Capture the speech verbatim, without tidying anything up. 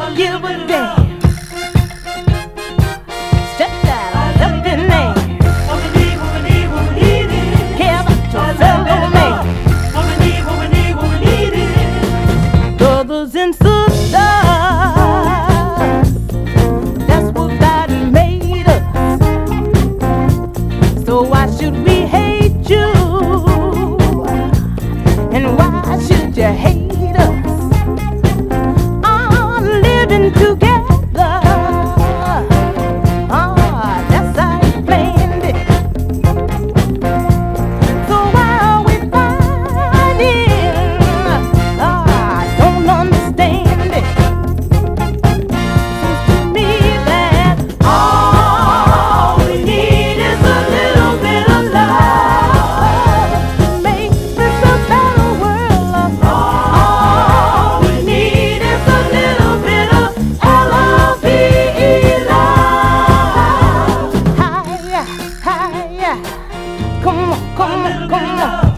give a damn. Step out, left in there. Care about your fellow man. Brothers and sisters, that's what God made us. So why should we hate you? And why should you hate us? All living together. Ah, that's how you planned it. So why are we fighting? Ah, I don't understand it. Seems to me that all we need is a little bit of love to make this a better world. All we need is a little bit of L O V E love. Hi-ya, hi-ya. Come on, come on, come on.